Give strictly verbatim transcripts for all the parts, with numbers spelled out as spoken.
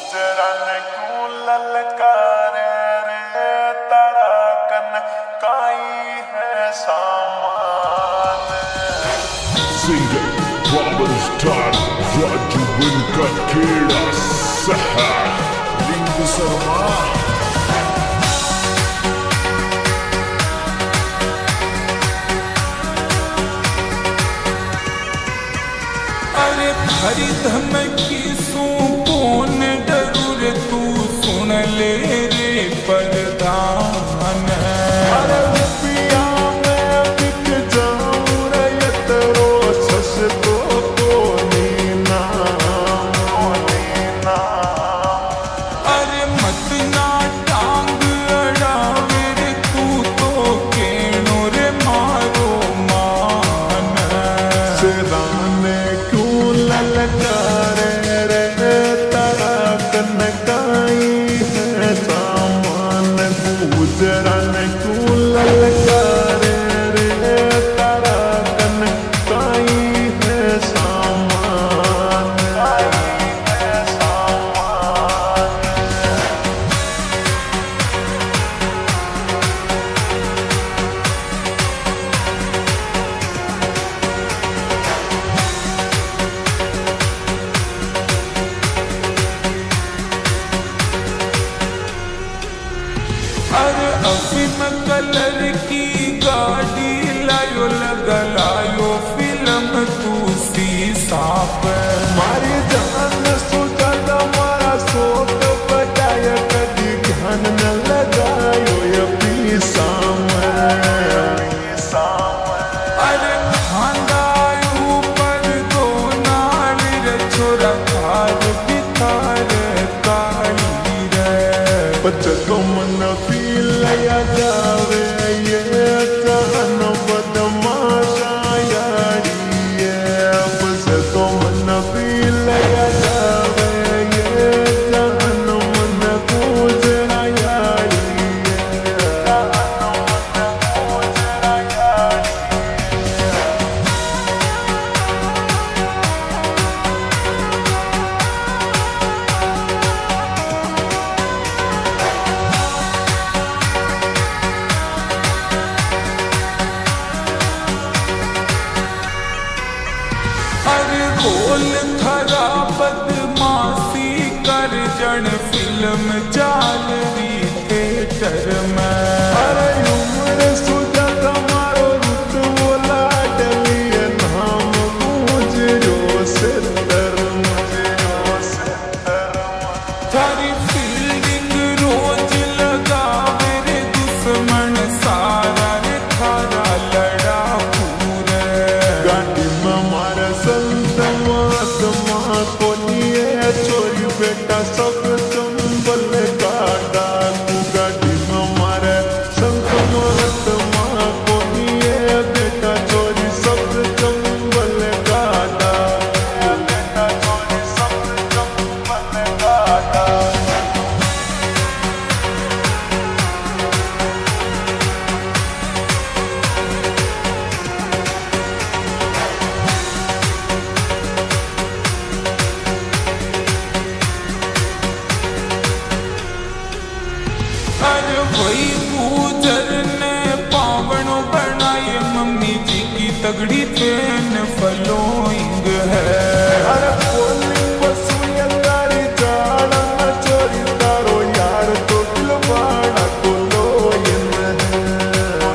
गुजरन क्यों ललकारे रे तारा कन काई है सामान। Singer Robert Star Raju Venkatera Saha Ringu Sarma। अरे भरी धमकी सू कौन डरूर तू सुन ले रे प्रधान। अरे पिया मैं बिक जाऊं रे ये तेरो सस तो कोनी ना ना। अरे मत ना टांग अड़ावे रे तू तो केनो रे मारो मान। सिराने क्यों ललकारे रे तारा कन काई है सामान। गुजरन क्यों ललकारे रे तारा कन काई है सामान। अरे अफीम कलर की गाड़ी लायो लगलायो फिल्म तू सी साफ। मारी जान सुजल मारा सोत बटाया कदी ध्यान न लगायो ये पीसा अरे खांदायू पर दो नाल रे छोरा थार बितार काली रे। बचतो मन पीलया जावे ये कहन बदमाशा यारी ये। बचतो मन पीलया जावे ये कहन मन गुजरा यारी ये। कहन मन गुजरा यारी। अरे बोल थरा बदमाशी कर जन फिल्म चाल रही थिएटर में। अरे उम्र सुजा तुम्हारो रुत बोला डलिए नाम गुजरो सितर मुझरो सितर। थारी फील्डिंग रोज लगावे रे दुश्मन सारा रे थारा लड़ा पूरे। गाड़ी में मारे संत महात्मा को लिए चोरी बेटा सब चंबल का डाकू। गाड़ी में मारे संत महात्मा को लिए बेटा चोरी सब चंबल का डाकू। बेटा चोरी सब चंबल का डाकू। अरे वही गुजर ने पावनो बनाए मम्मी जी की तगड़ी ट्रेन फॉलोइंग है। अरे पोलिंग बसुया गाड़ी जाड़ा न चोरी तारो यार तो दिलवाड़ा को लोयन है।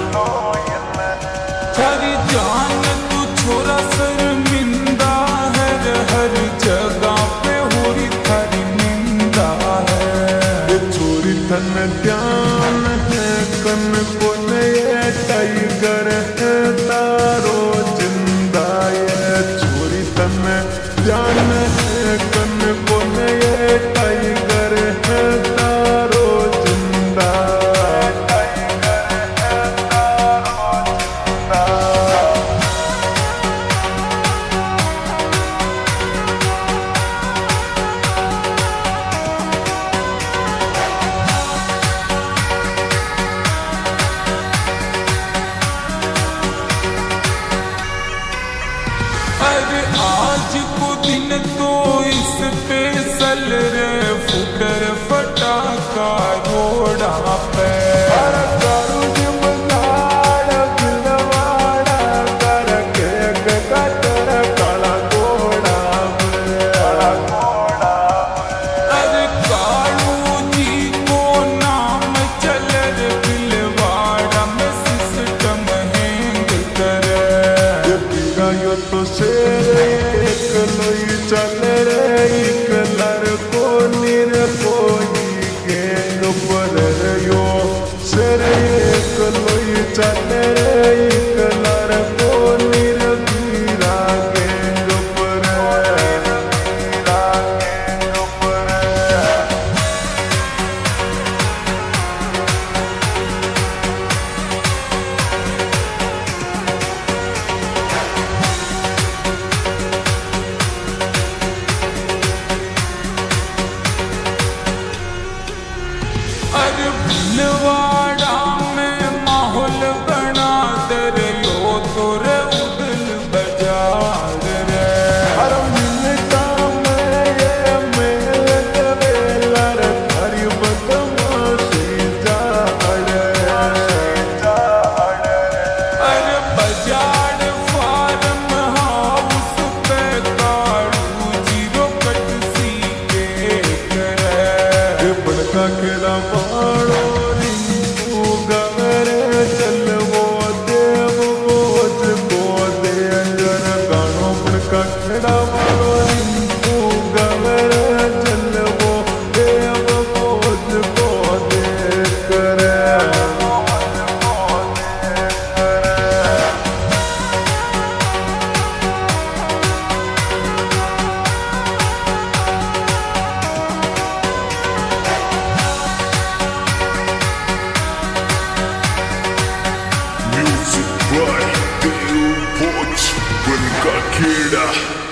थारी जान तू छोरा शर्मिंदा है रे हर जगह पे होरी थारी निंदा है। ये चोरी धन ध्यान है कन को नए टाइगर है तारो जिंदा। ये चोरी धन ध्यान है कन को नए टाइगर है तारो जिंदा। टाइगर है तारो जिंदा। अरे आज को दिन तो इस लोई चल रे कलर को निर कोई गेंग पर यो सर एक लोई चल रे कलर को निर वीरा गेंग पर वीरा गेंग पर अरे भीलवाड़ा में माहौल बना दर लो तो रे उदल बाजार रे। अरे मिलता मैं ये मेल दबेला रे हरी बदमाशी जाड़े जाड़े अरे बाजार फार्म हाउस पे काड़ू जीरो कट सी के करे बड़का खेड़ा पाड़ो रिंकू गवरे चलवो देव बोझ को दे अंजर गानो बड़का खेड़ा पाड़ो रिंकू गवरे चलवो देव बोझ को दे करे Music by Dale Boch, Bunka Kida.